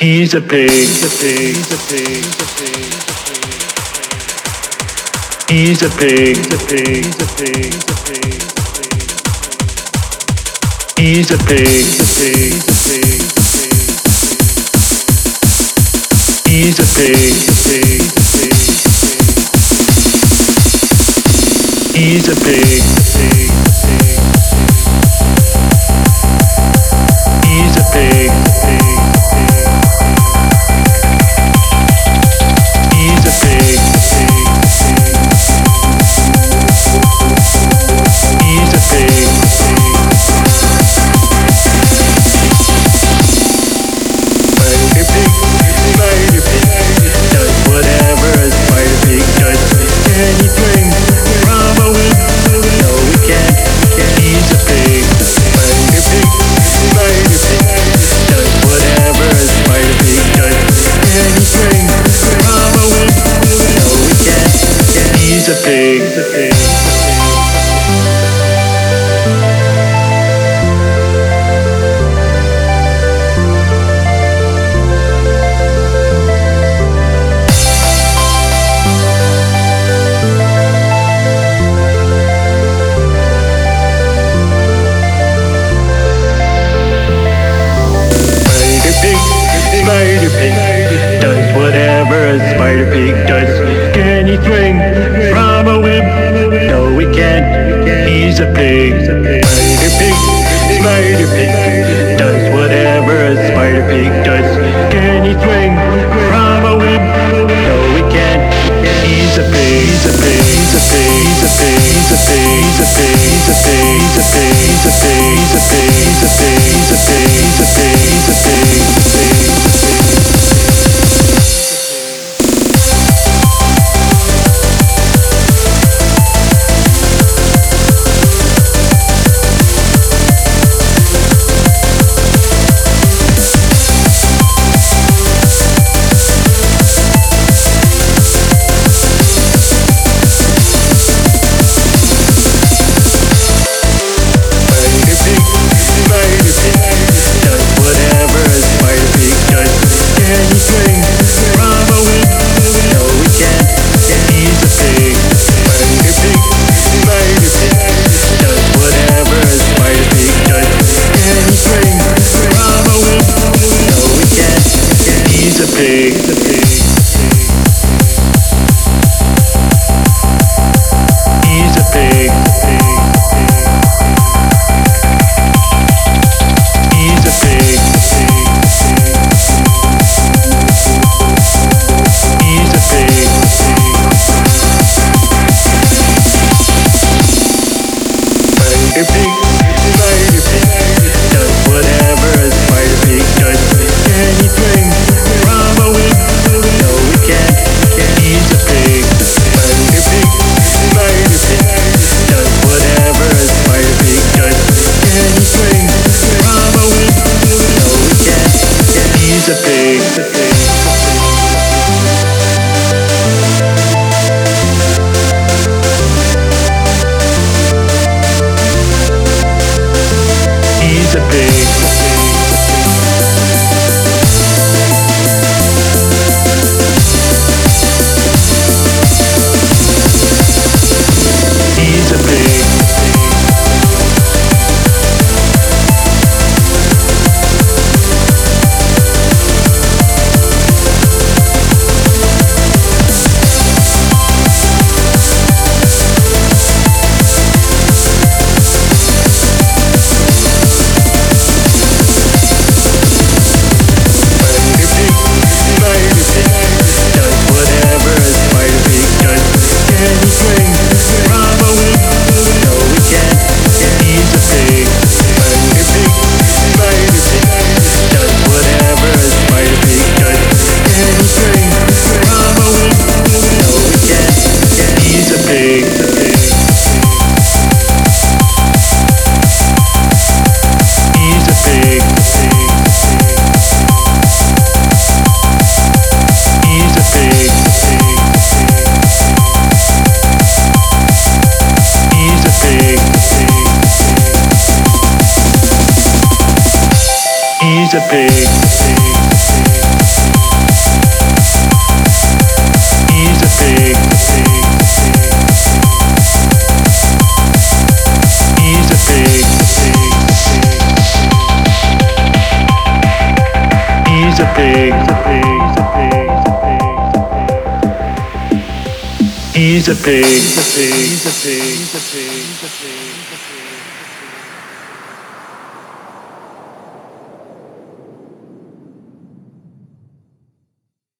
He's a pig. He's a pig. He's a pig. He's a pig. He's a pig. He's a pig. He's a pig. He's a pig. He's a pig. Spider pig, spider pig, does whatever a spider pig does. Can he swing from a whip? No, he can't. He's a pig. Spider pig, spider pig, does whatever a spider pig does. Can he swing from a whip? No, he can't. He's a pig. Spider pig does whatever a spider pig does. Can he swing from a whip? No, he can't. He's a pig. Spider pig does whatever a spider pig does. Can he swing from a whip? No, he can't. He's a pig. He's a pig. He's a pig. He's a pig. He's a pig. He's a pig. He's a pig. He's a pig. He's a pig. He's a pig. He's a pig. He's a pig. He's a pig. He's a pig. He's a pig. pig. He's a pig. He's a pig. He's a pig. He's a pig. He's a pig.